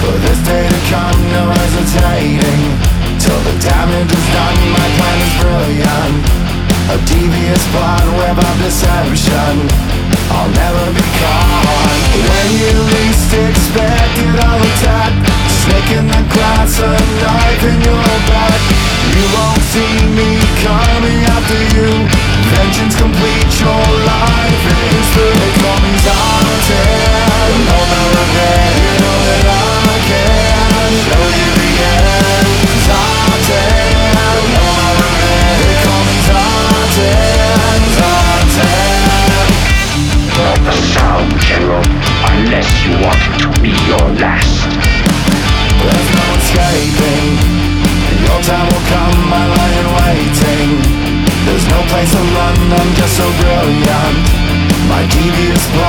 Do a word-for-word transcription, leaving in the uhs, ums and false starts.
For this day to come, no hesitating. Till the damage is done, my plan is brilliant. A devious plan, web of deception. I'll never be caught. When you least expect it, I'll attack. Snake in the grass, a knife in your back. You won't see me coming after you. Vengeance complete, your life is through. They call me Zartan, no more revenge. You know that I can show you the end. Zartan, no more revenge. They call me Zartan, Zartan. Not the sound, General, unless you want it to be your last. There's no escaping. Your time will come, I lie in waiting. There's no place to run, I'm just so brilliant. My devious plan